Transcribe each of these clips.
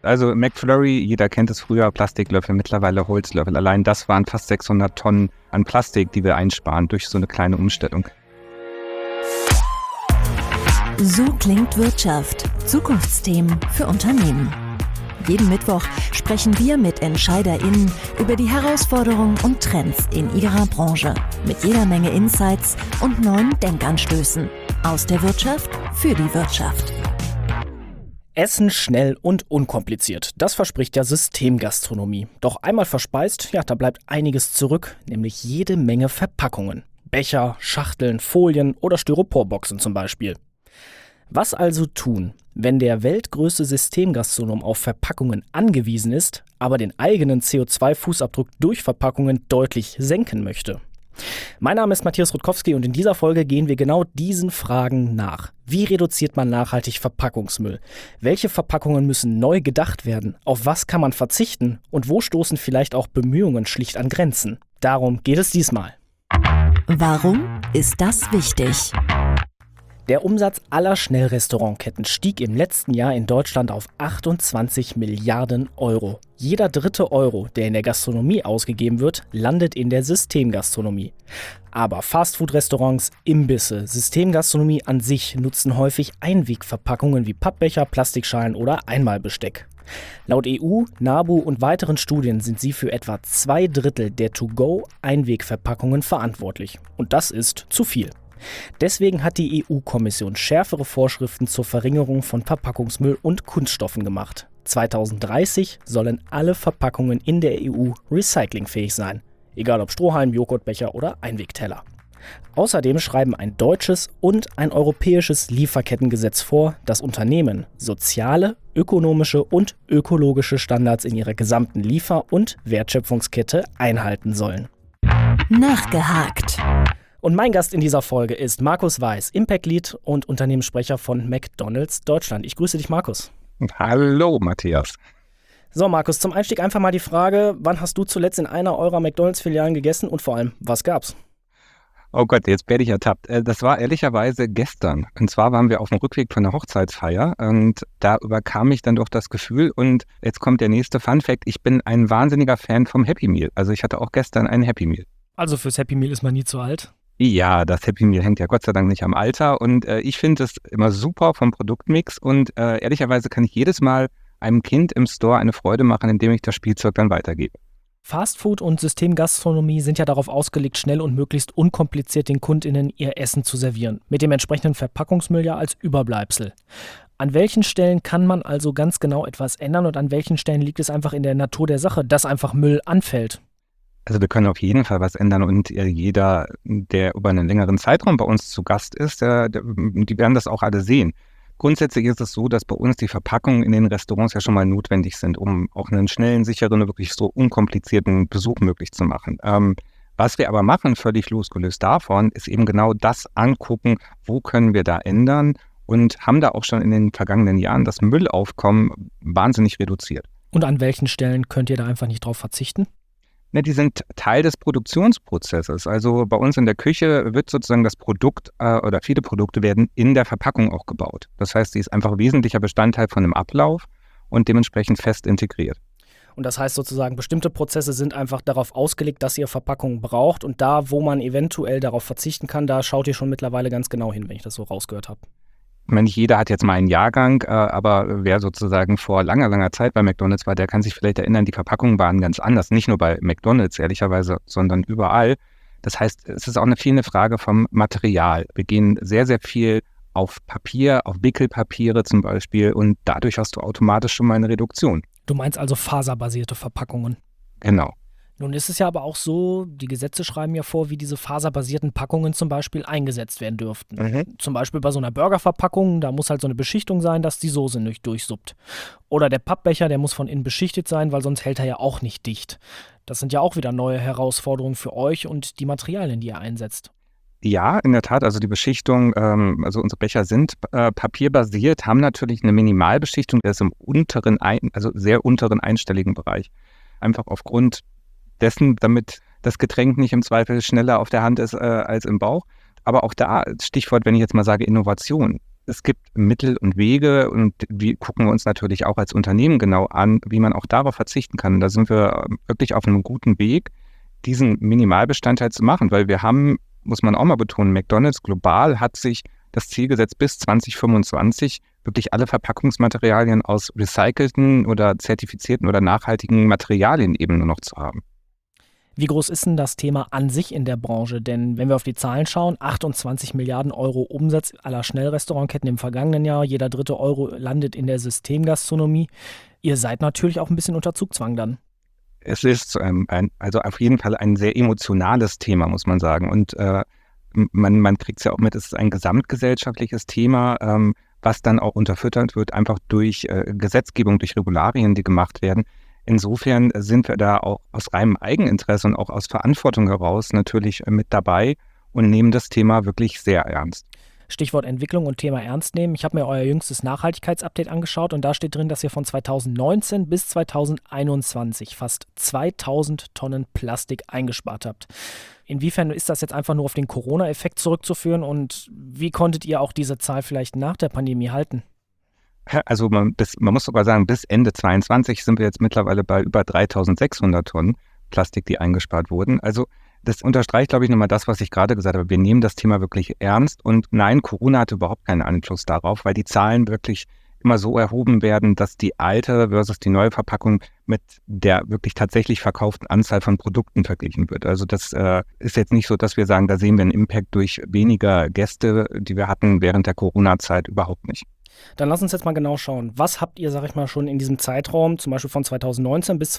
Also McFlurry, jeder kennt es früher, Plastiklöffel, mittlerweile Holzlöffel. Allein das waren fast 600 Tonnen an Plastik, die wir einsparen durch so eine kleine Umstellung. So klingt Wirtschaft. Zukunftsthemen für Unternehmen. Jeden Mittwoch sprechen wir mit EntscheiderInnen über die Herausforderungen und Trends in ihrer Branche. Mit jeder Menge Insights und neuen Denkanstößen. Aus der Wirtschaft für die Wirtschaft. Essen schnell und unkompliziert. Das verspricht ja Systemgastronomie. Doch einmal verspeist, da bleibt einiges zurück, nämlich jede Menge Verpackungen. Becher, Schachteln, Folien oder Styroporboxen zum Beispiel. Was also tun, wenn der weltgrößte Systemgastronom auf Verpackungen angewiesen ist, aber den eigenen CO2-Fußabdruck durch Verpackungen deutlich senken möchte? Mein Name ist Matthias Rutkowski und in dieser Folge gehen wir genau diesen Fragen nach. Wie reduziert man nachhaltig Verpackungsmüll? Welche Verpackungen müssen neu gedacht werden? Auf was kann man verzichten? Und wo stoßen vielleicht auch Bemühungen schlicht an Grenzen? Darum geht es diesmal. Warum ist das wichtig? Der Umsatz aller Schnellrestaurantketten stieg im letzten Jahr in Deutschland auf 28 Milliarden Euro. Jeder dritte Euro, der in der Gastronomie ausgegeben wird, landet in der Systemgastronomie. Aber Fastfood-Restaurants, Imbisse, Systemgastronomie an sich nutzen häufig Einwegverpackungen wie Pappbecher, Plastikschalen oder Einmalbesteck. Laut EU, NABU und weiteren Studien sind sie für etwa 2/3 der To-Go-Einwegverpackungen verantwortlich. Und das ist zu viel. Deswegen hat die EU-Kommission schärfere Vorschriften zur Verringerung von Verpackungsmüll und Kunststoffen gemacht. 2030 sollen alle Verpackungen in der EU recyclingfähig sein. Egal ob Strohhalm, Joghurtbecher oder Einwegteller. Außerdem schreiben ein deutsches und ein europäisches Lieferkettengesetz vor, dass Unternehmen soziale, ökonomische und ökologische Standards in ihrer gesamten Liefer- und Wertschöpfungskette einhalten sollen. Nachgehakt. Und mein Gast in dieser Folge ist Markus Weiß, Impact Lead und Unternehmenssprecher von McDonald's Deutschland. Ich grüße dich, Markus. Hallo, Matthias. So, Markus, zum Einstieg einfach mal die Frage, wann hast du zuletzt in einer eurer McDonald's-Filialen gegessen und vor allem, was gab's? Oh Gott, jetzt werde ich ertappt. Das war ehrlicherweise gestern. Und zwar waren wir auf dem Rückweg von der Hochzeitsfeier und da überkam mich dann doch das Gefühl und jetzt kommt der nächste Funfact. Ich bin ein wahnsinniger Fan vom Happy Meal. Also ich hatte auch gestern ein Happy Meal. Also fürs Happy Meal ist man nie zu alt? Ja, das Happy Meal hängt ja Gott sei Dank nicht am Alter und ich finde es immer super vom Produktmix und ehrlicherweise kann ich jedes Mal einem Kind im Store eine Freude machen, indem ich das Spielzeug dann weitergebe. Fastfood und Systemgastronomie sind ja darauf ausgelegt, schnell und möglichst unkompliziert den KundInnen ihr Essen zu servieren, mit dem entsprechenden Verpackungsmüll ja als Überbleibsel. An welchen Stellen kann man also ganz genau etwas ändern und an welchen Stellen liegt es einfach in der Natur der Sache, dass einfach Müll anfällt? Also wir können auf jeden Fall was ändern und jeder, der über einen längeren Zeitraum bei uns zu Gast ist, die werden das auch alle sehen. Grundsätzlich ist es so, dass bei uns die Verpackungen in den Restaurants ja schon mal notwendig sind, um auch einen schnellen, sicheren, wirklich so unkomplizierten Besuch möglich zu machen. Was wir aber machen, völlig losgelöst davon, ist eben genau das angucken, wo können wir da ändern und haben da auch schon in den vergangenen Jahren das Müllaufkommen wahnsinnig reduziert. Und an welchen Stellen könnt ihr da einfach nicht drauf verzichten? Ne, die sind Teil des Produktionsprozesses. Also bei uns in der Küche wird sozusagen das Produkt oder viele Produkte werden in der Verpackung auch gebaut. Das heißt, sie ist einfach wesentlicher Bestandteil von einem Ablauf und dementsprechend fest integriert. Und das heißt sozusagen, bestimmte Prozesse sind einfach darauf ausgelegt, dass ihr Verpackungen braucht und da, wo man eventuell darauf verzichten kann, da schaut ihr schon mittlerweile ganz genau hin, wenn ich das so rausgehört habe. Ich meine, nicht jeder hat jetzt mal einen Jahrgang, aber wer sozusagen vor langer, langer Zeit bei McDonald's war, der kann sich vielleicht erinnern, die Verpackungen waren ganz anders. Nicht nur bei McDonald's, ehrlicherweise, sondern überall. Das heißt, es ist auch eine Frage vom Material. Wir gehen sehr, sehr viel auf Papier, auf Wickelpapiere zum Beispiel und dadurch hast du automatisch schon mal eine Reduktion. Du meinst also faserbasierte Verpackungen? Genau. Nun ist es ja aber auch so, die Gesetze schreiben ja vor, wie diese faserbasierten Packungen zum Beispiel eingesetzt werden dürften. Zum Beispiel bei so einer Burgerverpackung, da muss halt so eine Beschichtung sein, dass die Soße nicht durchsuppt. Oder der Pappbecher, der muss von innen beschichtet sein, weil sonst hält er ja auch nicht dicht. Das sind ja auch wieder neue Herausforderungen für euch und die Materialien, die ihr einsetzt. Ja, in der Tat, also die Beschichtung, also unsere Becher sind papierbasiert, haben natürlich eine Minimalbeschichtung, der ist im sehr unteren einstelligen Bereich. Einfach aufgrund dessen, damit das Getränk nicht im Zweifel schneller auf der Hand ist als im Bauch. Aber auch da, Stichwort, wenn ich jetzt mal sage Innovation. Es gibt Mittel und Wege und die gucken wir uns natürlich auch als Unternehmen genau an, wie man auch darauf verzichten kann. Da sind wir wirklich auf einem guten Weg, diesen Minimalbestandteil zu machen, weil wir haben, muss man auch mal betonen, McDonald's global hat sich das Ziel gesetzt, bis 2025 wirklich alle Verpackungsmaterialien aus recycelten oder zertifizierten oder nachhaltigen Materialien eben nur noch zu haben. Wie groß ist denn das Thema an sich in der Branche? Denn wenn wir auf die Zahlen schauen, 28 Milliarden Euro Umsatz aller Schnellrestaurantketten im vergangenen Jahr, jeder dritte Euro landet in der Systemgastronomie. Ihr seid natürlich auch ein bisschen unter Zugzwang dann. Es ist also auf jeden Fall ein sehr emotionales Thema, muss man sagen. Und man kriegt es ja auch mit, es ist ein gesamtgesellschaftliches Thema, was dann auch unterfüttert wird, einfach durch Gesetzgebung, durch Regularien, die gemacht werden. Insofern sind wir da auch aus reinem Eigeninteresse und auch aus Verantwortung heraus natürlich mit dabei und nehmen das Thema wirklich sehr ernst. Stichwort Entwicklung und Thema ernst nehmen. Ich habe mir euer jüngstes Nachhaltigkeitsupdate angeschaut und da steht drin, dass ihr von 2019 bis 2021 fast 2000 Tonnen Plastik eingespart habt. Inwiefern ist das jetzt einfach nur auf den Corona-Effekt zurückzuführen und wie konntet ihr auch diese Zahl vielleicht nach der Pandemie halten? Also man muss sogar sagen, bis Ende 2022 sind wir jetzt mittlerweile bei über 3600 Tonnen Plastik, die eingespart wurden. Also das unterstreicht, glaube ich, nochmal das, was ich gerade gesagt habe. Wir nehmen das Thema wirklich ernst und nein, Corona hatte überhaupt keinen Einfluss darauf, weil die Zahlen wirklich immer so erhoben werden, dass die alte versus die neue Verpackung mit der wirklich tatsächlich verkauften Anzahl von Produkten verglichen wird. Also das ist jetzt nicht so, dass wir sagen, da sehen wir einen Impact durch weniger Gäste, die wir hatten während der Corona-Zeit, überhaupt nicht. Dann lass uns jetzt mal genau schauen. Was habt ihr, sag ich mal, schon in diesem Zeitraum, zum Beispiel von 2019 bis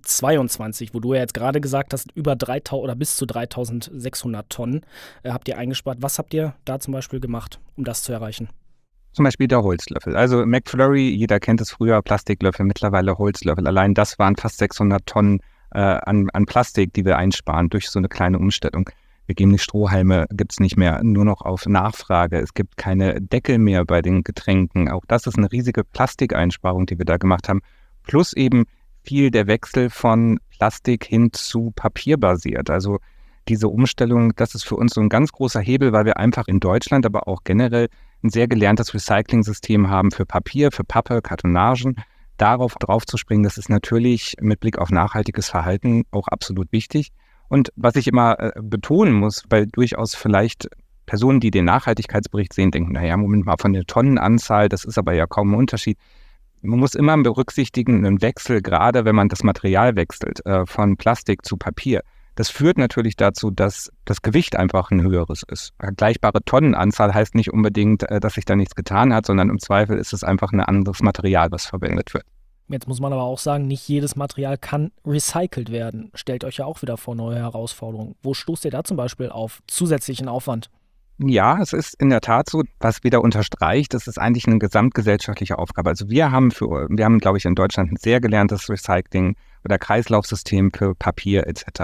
2022, wo du ja jetzt gerade gesagt hast, über 3000 oder bis zu 3600 Tonnen habt ihr eingespart. Was habt ihr da zum Beispiel gemacht, um das zu erreichen? Zum Beispiel der Holzlöffel. Also McFlurry, jeder kennt es früher, Plastiklöffel, mittlerweile Holzlöffel. Allein das waren fast 600 Tonnen an Plastik, die wir einsparen durch so eine kleine Umstellung. Wir geben die Strohhalme, gibt es nicht mehr, nur noch auf Nachfrage. Es gibt keine Deckel mehr bei den Getränken. Auch das ist eine riesige Plastikeinsparung, die wir da gemacht haben. Plus eben viel der Wechsel von Plastik hin zu Papier basiert. Also diese Umstellung, das ist für uns so ein ganz großer Hebel, weil wir einfach in Deutschland, aber auch generell ein sehr gelerntes Recycling-System haben für Papier, für Pappe, Kartonagen. Darauf draufzuspringen, das ist natürlich mit Blick auf nachhaltiges Verhalten auch absolut wichtig. Und was ich immer betonen muss, weil durchaus vielleicht Personen, die den Nachhaltigkeitsbericht sehen, denken, naja, Moment mal, von der Tonnenanzahl, das ist aber ja kaum ein Unterschied. Man muss immer berücksichtigen, einen Wechsel, gerade wenn man das Material wechselt, von Plastik zu Papier. Das führt natürlich dazu, dass das Gewicht einfach ein höheres ist. Vergleichbare Tonnenanzahl heißt nicht unbedingt, dass sich da nichts getan hat, sondern im Zweifel ist es einfach ein anderes Material, was verwendet wird. Jetzt muss man aber auch sagen, nicht jedes Material kann recycelt werden. Stellt euch ja auch wieder vor neue Herausforderungen. Wo stoßt ihr da zum Beispiel auf zusätzlichen Aufwand? Ja, es ist in der Tat so, was wieder unterstreicht, das ist eigentlich eine gesamtgesellschaftliche Aufgabe. Also wir haben, glaube ich, in Deutschland ein sehr gelerntes Recycling- oder Kreislaufsystem für Papier etc.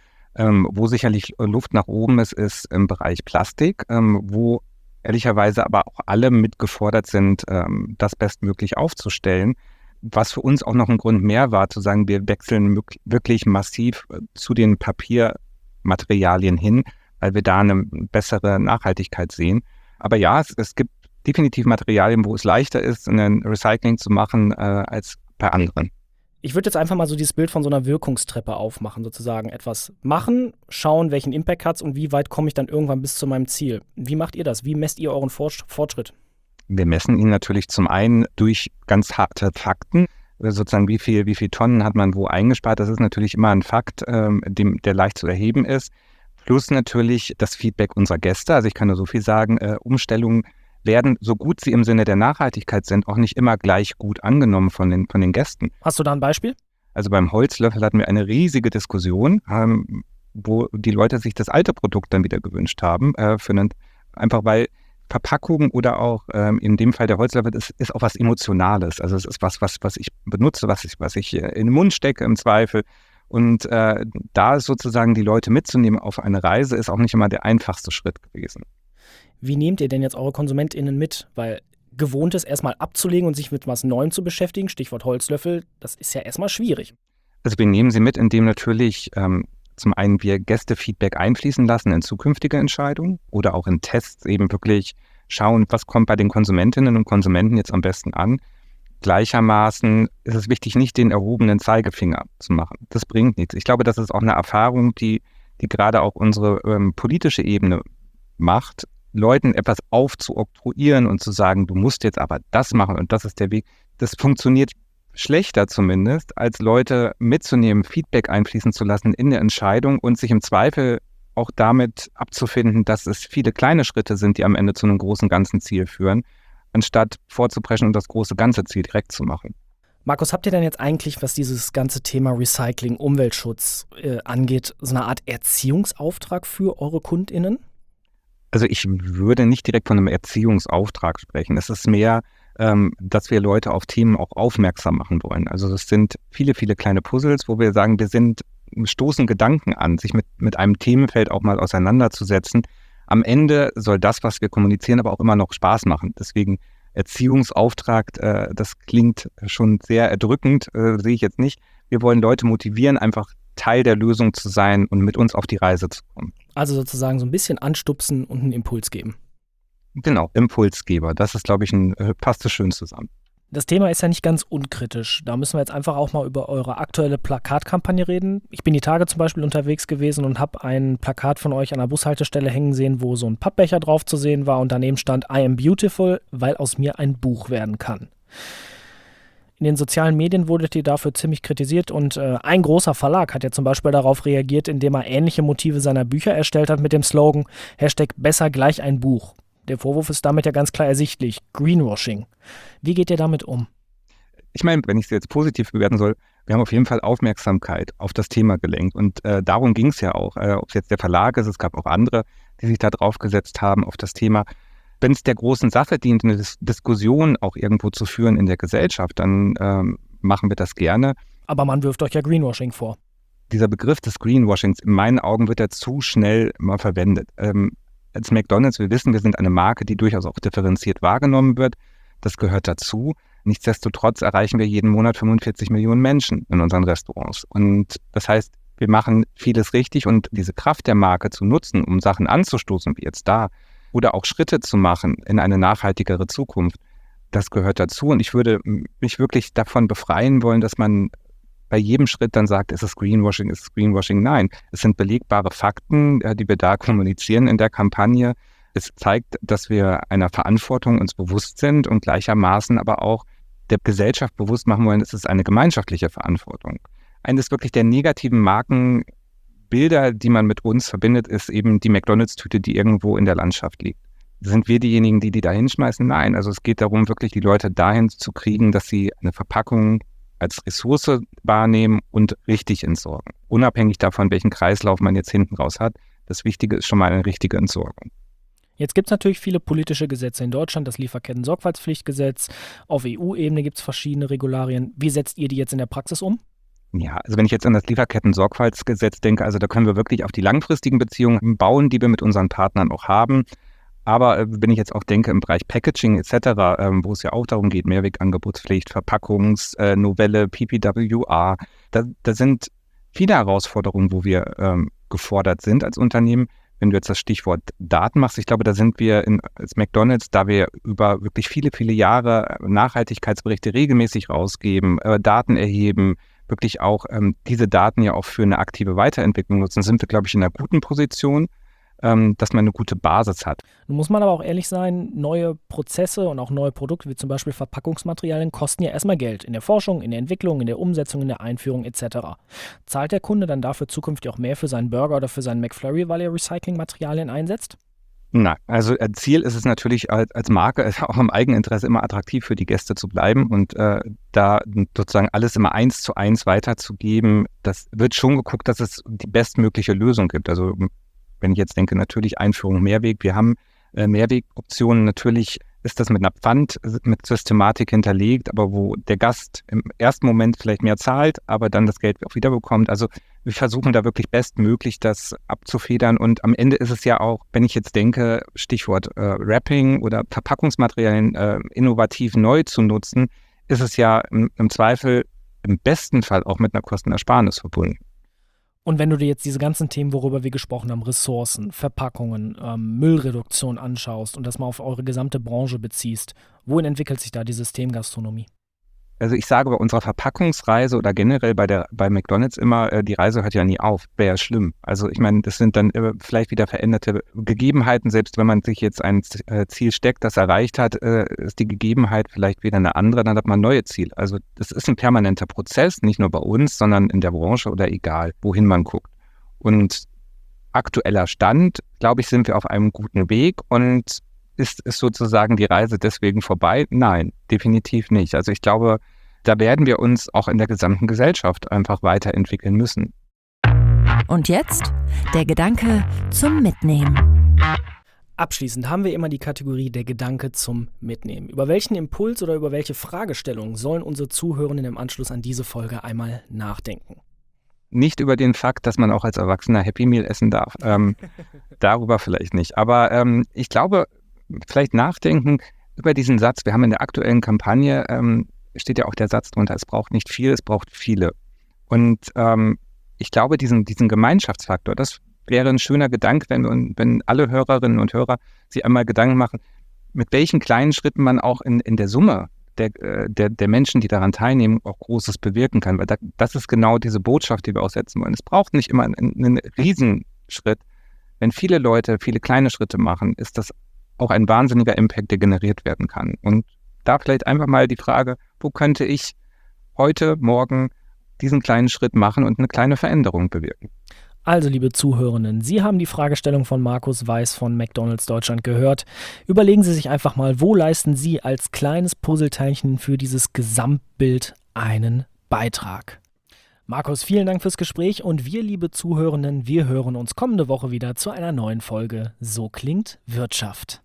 Wo sicherlich Luft nach oben ist im Bereich Plastik, wo ehrlicherweise aber auch alle mitgefordert sind, das bestmöglich aufzustellen. Was für uns auch noch ein Grund mehr war, zu sagen, wir wechseln wirklich massiv zu den Papiermaterialien hin, weil wir da eine bessere Nachhaltigkeit sehen. Aber ja, es gibt definitiv Materialien, wo es leichter ist, ein Recycling zu machen als bei anderen. Ich würde jetzt einfach mal so dieses Bild von so einer Wirkungstreppe aufmachen, sozusagen. Etwas machen, schauen, welchen Impact hat es und wie weit komme ich dann irgendwann bis zu meinem Ziel. Wie macht ihr das? Wie messt ihr euren Fortschritt? Wir messen ihn natürlich zum einen durch ganz harte Fakten, sozusagen wie viel Tonnen hat man wo eingespart. Das ist natürlich immer ein Fakt, der leicht zu erheben ist. Plus natürlich das Feedback unserer Gäste. Also ich kann nur so viel sagen, Umstellungen werden, so gut sie im Sinne der Nachhaltigkeit sind, auch nicht immer gleich gut angenommen von den Gästen. Hast du da ein Beispiel? Also beim Holzlöffel hatten wir eine riesige Diskussion, wo die Leute sich das alte Produkt dann wieder gewünscht haben, einfach weil Verpackung oder auch in dem Fall der Holzlöffel ist auch was Emotionales. Also es ist was ich benutze, was ich in den Mund stecke im Zweifel. Und da sozusagen die Leute mitzunehmen auf eine Reise, ist auch nicht immer der einfachste Schritt gewesen. Wie nehmt ihr denn jetzt eure KonsumentInnen mit? Weil Gewohntes erstmal abzulegen und sich mit was Neuem zu beschäftigen, Stichwort Holzlöffel, das ist ja erstmal schwierig. Also wir nehmen sie mit, indem natürlich zum einen wir Gästefeedback einfließen lassen in zukünftige Entscheidungen oder auch in Tests eben wirklich schauen, was kommt bei den Konsumentinnen und Konsumenten jetzt am besten an. Gleichermaßen ist es wichtig, nicht den erhobenen Zeigefinger zu machen. Das bringt nichts. Ich glaube, das ist auch eine Erfahrung, die gerade auch unsere politische Ebene macht, Leuten etwas aufzuoktroyieren und zu sagen, du musst jetzt aber das machen und das ist der Weg. Das funktioniert schlechter zumindest, als Leute mitzunehmen, Feedback einfließen zu lassen in der Entscheidung und sich im Zweifel auch damit abzufinden, dass es viele kleine Schritte sind, die am Ende zu einem großen ganzen Ziel führen, anstatt vorzupreschen und das große ganze Ziel direkt zu machen. Markus, habt ihr denn jetzt eigentlich, was dieses ganze Thema Recycling, Umweltschutz angeht, so eine Art Erziehungsauftrag für eure KundInnen? Also ich würde nicht direkt von einem Erziehungsauftrag sprechen. Es ist mehr, dass wir Leute auf Themen auch aufmerksam machen wollen. Also das sind viele, viele kleine Puzzles, wo wir sagen, stoßen Gedanken an, sich mit einem Themenfeld auch mal auseinanderzusetzen. Am Ende soll das, was wir kommunizieren, aber auch immer noch Spaß machen. Deswegen Erziehungsauftrag, das klingt schon sehr erdrückend, sehe ich jetzt nicht. Wir wollen Leute motivieren, einfach Teil der Lösung zu sein und mit uns auf die Reise zu kommen. Also sozusagen so ein bisschen anstupsen und einen Impuls geben. Genau, Impulsgeber. Das ist, glaube ich, passt so schön zusammen. Das Thema ist ja nicht ganz unkritisch. Da müssen wir jetzt einfach auch mal über eure aktuelle Plakatkampagne reden. Ich bin die Tage zum Beispiel unterwegs gewesen und habe ein Plakat von euch an der Bushaltestelle hängen sehen, wo so ein Pappbecher drauf zu sehen war und daneben stand I am beautiful, weil aus mir ein Buch werden kann. In den sozialen Medien wurdet ihr dafür ziemlich kritisiert und ein großer Verlag hat ja zum Beispiel darauf reagiert, indem er ähnliche Motive seiner Bücher erstellt hat mit dem Slogan #besser gleich ein Buch. Der Vorwurf ist damit ja ganz klar ersichtlich, Greenwashing. Wie geht ihr damit um? Ich meine, wenn ich es jetzt positiv bewerten soll, wir haben auf jeden Fall Aufmerksamkeit auf das Thema gelenkt und darum ging es ja auch, ob es jetzt der Verlag ist, es gab auch andere, die sich da drauf gesetzt haben auf das Thema. Wenn es der großen Sache dient, eine Diskussion auch irgendwo zu führen in der Gesellschaft, dann machen wir das gerne. Aber man wirft euch ja Greenwashing vor. Dieser Begriff des Greenwashings, in meinen Augen wird er zu schnell mal verwendet. Als McDonald's, wir wissen, wir sind eine Marke, die durchaus auch differenziert wahrgenommen wird. Das gehört dazu. Nichtsdestotrotz erreichen wir jeden Monat 45 Millionen Menschen in unseren Restaurants. Und das heißt, wir machen vieles richtig und diese Kraft der Marke zu nutzen, um Sachen anzustoßen, wie jetzt da, oder auch Schritte zu machen in eine nachhaltigere Zukunft, das gehört dazu. Und ich würde mich wirklich davon befreien wollen, dass man bei jedem Schritt dann sagt, ist es Greenwashing, ist es Greenwashing? Nein, es sind belegbare Fakten, die wir da kommunizieren in der Kampagne. Es zeigt, dass wir einer Verantwortung uns bewusst sind und gleichermaßen aber auch der Gesellschaft bewusst machen wollen, es ist eine gemeinschaftliche Verantwortung. Eines wirklich der negativen Markenbilder, die man mit uns verbindet, ist eben die McDonald's-Tüte, die irgendwo in der Landschaft liegt. Sind wir diejenigen, die da hinschmeißen? Nein, also es geht darum, wirklich die Leute dahin zu kriegen, dass sie eine Verpackung als Ressource wahrnehmen und richtig entsorgen. Unabhängig davon, welchen Kreislauf man jetzt hinten raus hat. Das Wichtige ist schon mal eine richtige Entsorgung. Jetzt gibt es natürlich viele politische Gesetze in Deutschland, das Lieferketten-Sorgfaltspflichtgesetz. Auf EU-Ebene gibt es verschiedene Regularien. Wie setzt ihr die jetzt in der Praxis um? Ja, also wenn ich jetzt an das Lieferketten-Sorgfaltsgesetz denke, also da können wir wirklich auf die langfristigen Beziehungen bauen, die wir mit unseren Partnern auch haben. Aber wenn ich jetzt auch denke im Bereich Packaging etc., wo es ja auch darum geht, Mehrwegangebotspflicht, Verpackungsnovelle, PPWA, da sind viele Herausforderungen, wo wir gefordert sind als Unternehmen. Wenn du jetzt das Stichwort Daten machst, ich glaube, da sind wir als McDonald's, da wir über wirklich viele, viele Jahre Nachhaltigkeitsberichte regelmäßig rausgeben, Daten erheben, wirklich auch diese Daten ja auch für eine aktive Weiterentwicklung nutzen, sind wir, glaube ich, in einer guten Position, dass man eine gute Basis hat. Nun muss man aber auch ehrlich sein, neue Prozesse und auch neue Produkte, wie zum Beispiel Verpackungsmaterialien, kosten ja erstmal Geld. In der Forschung, in der Entwicklung, in der Umsetzung, in der Einführung etc. Zahlt der Kunde dann dafür zukünftig auch mehr für seinen Burger oder für seinen McFlurry, weil er Recyclingmaterialien einsetzt? Nein, also Ziel ist es natürlich als Marke auch im Eigeninteresse immer attraktiv für die Gäste zu bleiben und da sozusagen alles immer 1:1 weiterzugeben. Das wird schon geguckt, dass es die bestmögliche Lösung gibt. Also wenn ich jetzt denke, natürlich Einführung Mehrweg. Wir haben Mehrwegoptionen. Natürlich ist das mit einer Pfand, mit Systematik hinterlegt, aber wo der Gast im ersten Moment vielleicht mehr zahlt, aber dann das Geld auch wieder bekommt. Also wir versuchen da wirklich bestmöglich das abzufedern. Und am Ende ist es ja auch, wenn ich jetzt denke, Stichwort Wrapping oder Verpackungsmaterialien innovativ neu zu nutzen, ist es ja im Zweifel im besten Fall auch mit einer Kostenersparnis verbunden. Und wenn du dir jetzt diese ganzen Themen, worüber wir gesprochen haben, Ressourcen, Verpackungen, Müllreduktion anschaust und das mal auf eure gesamte Branche beziehst, wohin entwickelt sich da die Systemgastronomie? Also ich sage bei unserer Verpackungsreise oder generell bei McDonald's immer, die Reise hört ja nie auf, wäre ja schlimm. Also ich meine, das sind dann vielleicht wieder veränderte Gegebenheiten, selbst wenn man sich jetzt ein Ziel steckt, das erreicht hat, ist die Gegebenheit vielleicht wieder eine andere, dann hat man ein neues Ziel. Also das ist ein permanenter Prozess, nicht nur bei uns, sondern in der Branche oder egal, wohin man guckt. Und aktueller Stand, glaube ich, sind wir auf einem guten Weg und ist sozusagen die Reise deswegen vorbei? Nein, definitiv nicht. Also ich glaube, da werden wir uns auch in der gesamten Gesellschaft einfach weiterentwickeln müssen. Und jetzt der Gedanke zum Mitnehmen. Abschließend haben wir immer die Kategorie der Gedanke zum Mitnehmen. Über welchen Impuls oder über welche Fragestellung sollen unsere Zuhörenden im Anschluss an diese Folge einmal nachdenken? Nicht über den Fakt, dass man auch als Erwachsener Happy Meal essen darf. Darüber vielleicht nicht. Aber ich glaube, vielleicht nachdenken über diesen Satz. Wir haben in der aktuellen Kampagne, steht ja auch der Satz drunter, es braucht nicht viel, es braucht viele. Und ich glaube, diesen Gemeinschaftsfaktor, das wäre ein schöner Gedanke, wenn alle Hörerinnen und Hörer sich einmal Gedanken machen, mit welchen kleinen Schritten man auch in der Summe der Menschen, die daran teilnehmen, auch Großes bewirken kann. Weil das ist genau diese Botschaft, die wir auch setzen wollen. Es braucht nicht immer einen Riesenschritt. Wenn viele Leute viele kleine Schritte machen, ist das auch ein wahnsinniger Impact, der generiert werden kann. Und da vielleicht einfach mal die Frage, wo könnte ich heute, morgen diesen kleinen Schritt machen und eine kleine Veränderung bewirken? Also, liebe Zuhörenden, Sie haben die Fragestellung von Markus Weiß von McDonald's Deutschland gehört. Überlegen Sie sich einfach mal, wo leisten Sie als kleines Puzzleteilchen für dieses Gesamtbild einen Beitrag? Markus, vielen Dank fürs Gespräch und wir, liebe Zuhörenden, wir hören uns kommende Woche wieder zu einer neuen Folge So klingt Wirtschaft.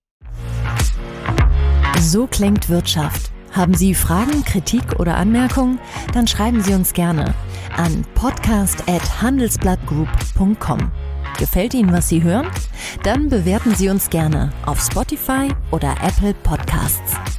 So klingt Wirtschaft. Haben Sie Fragen, Kritik oder Anmerkungen? Dann schreiben Sie uns gerne an podcast@handelsblattgroup.com. Gefällt Ihnen, was Sie hören? Dann bewerten Sie uns gerne auf Spotify oder Apple Podcasts.